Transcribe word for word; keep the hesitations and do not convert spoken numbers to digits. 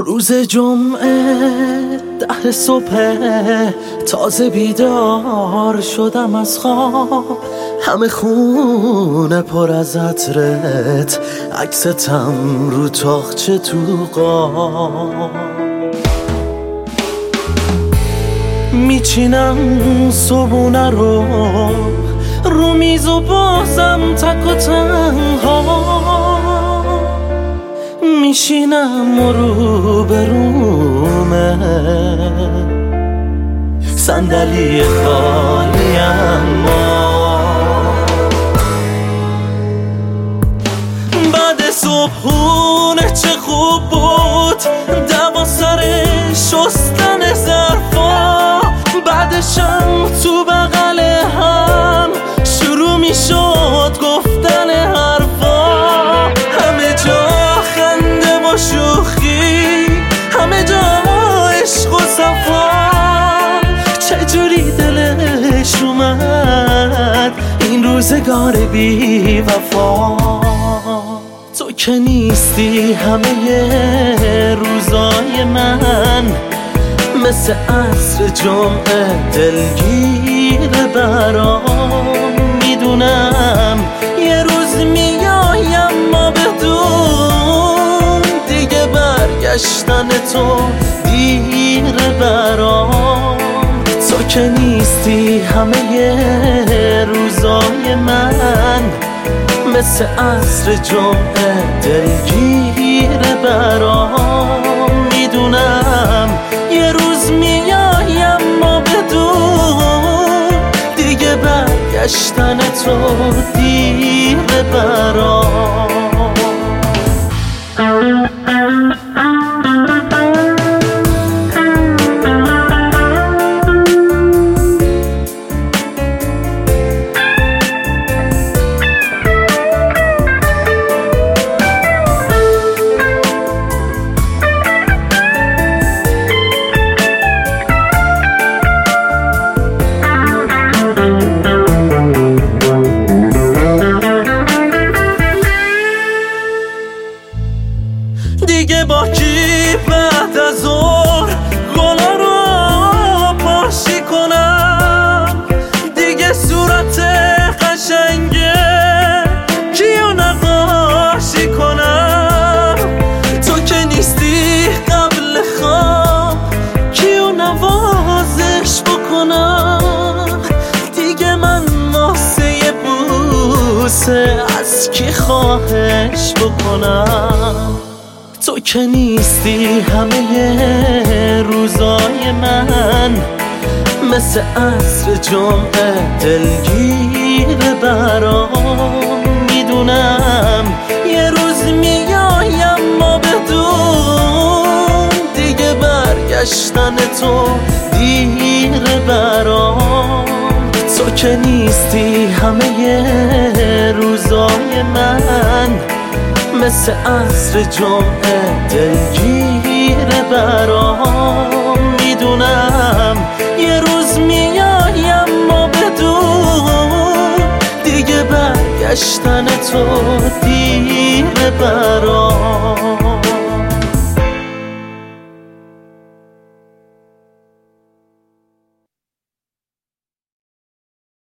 روز جمعه ده صبح تازه بیدار شدم از خواب، همه خونه پر از عطرت، عکستم رو تاقچه تو قاب. میچینم صبونه رو رو میز و بازم تک و تنها میشینم و رو به رومه صندلی خالی، اما بعد صبحونه چه خوب بود دوا سر شستن ظرفا، بعدشم تو بغل هم شروع میشد گفتن حرفا، همه جا خنده و شوخی، همه جا عشق و صفا، چجوری دلش اومد این روزگار بی وفا. تو که نیستی همه روزای من، مثل عصر جمعه دلگیر برام، میدونم یه روز میایم ما بدون دیگه برگشتن تو دیر برام. تو که نیستی همه روزای من، مثل عصر جمعه دلگیر برام، میدونم یه روز میایم ما بدون دیگه برگشتن تو دیر برام. دیگه با کی بعد از ظهر گلا رو پاشی کنم، دیگه صورت قشنگه کیو نقاشی کنم، تو که نیستی قبل خواب کیو نوازش بکنم، دیگه من واسه یه بوسه از کی خواهش بکنم. تو که نیستی همه روزای من، مثل عصر جمعه دلگیر برام، میدونم یه روز میایم ما بدون دیگه برگشتن تو دیر برام. تو که نیستی همه روزای من، مثل عصر جمعه دلگیر برام، میدونم یه روز میایم ما بدون دیگه برگشتن تو دیر برام.